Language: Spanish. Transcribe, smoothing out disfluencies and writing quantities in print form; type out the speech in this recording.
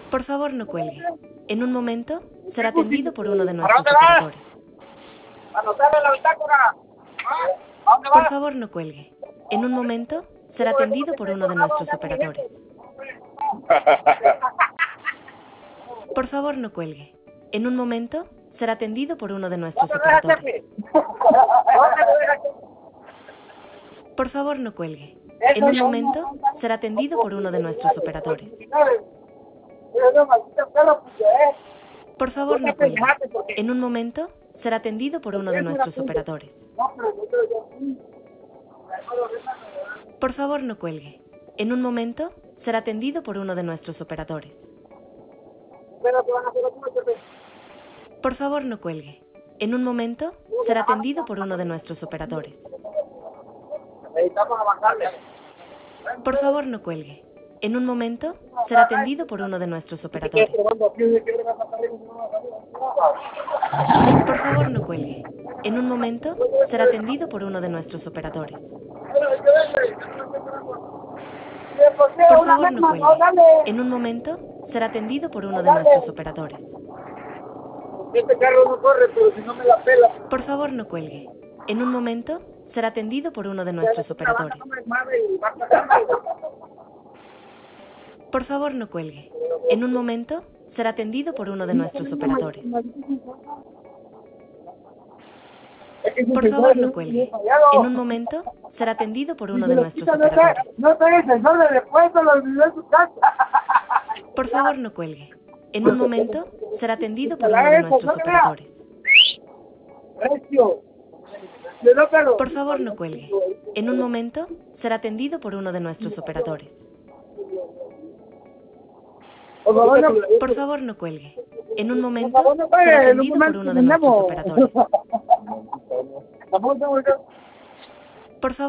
Por favor, no cuelgue. En un momento será atendido por uno de nuestros operadores. Anotar en la bitácora. ¿A dónde Por vas? favor, no cuelgue. En un momento será atendido por uno de nuestros operadores. Por favor, no cuelgue. En un momento será atendido por uno de nuestros operadores. Por favor, no cuelgue. En un momento será atendido por uno de nuestros operadores. Por favor, no cuelgue. En un momento será atendido por uno de nuestros operadores. Por favor, no cuelgue. En un momento será atendido por uno de nuestros operadores. Por favor, no cuelgue. En un momento será atendido por uno de nuestros operadores. Necesitamos avanzarle. Por favor, no cuelgue. En un momento será atendido por uno de nuestros operadores. Por favor, no cuelgue. En un momento será atendido por uno de nuestros operadores. Por favor, no cuelgue. En un momento será atendido por uno de nuestros operadores. Este carro no corre, pero si no me la pela. Por favor, no cuelgue. En un momento será atendido por uno de nuestros operadores. Por favor, no cuelgue. En un momento será atendido por uno de nuestros operadores. Por favor, no cuelgue. En un momento será atendido por uno de nuestros operadores. No tengo el sensor de repuesto, lo olvidé en su casa. Por favor, no cuelgue. En un momento será atendido por uno de nuestros operadores. Por favor, no cuelgue. En un momento será atendido por uno de nuestros operadores. Por favor, no cuelgue. En un momento será atendido por uno de nuestros operadores. Por favor.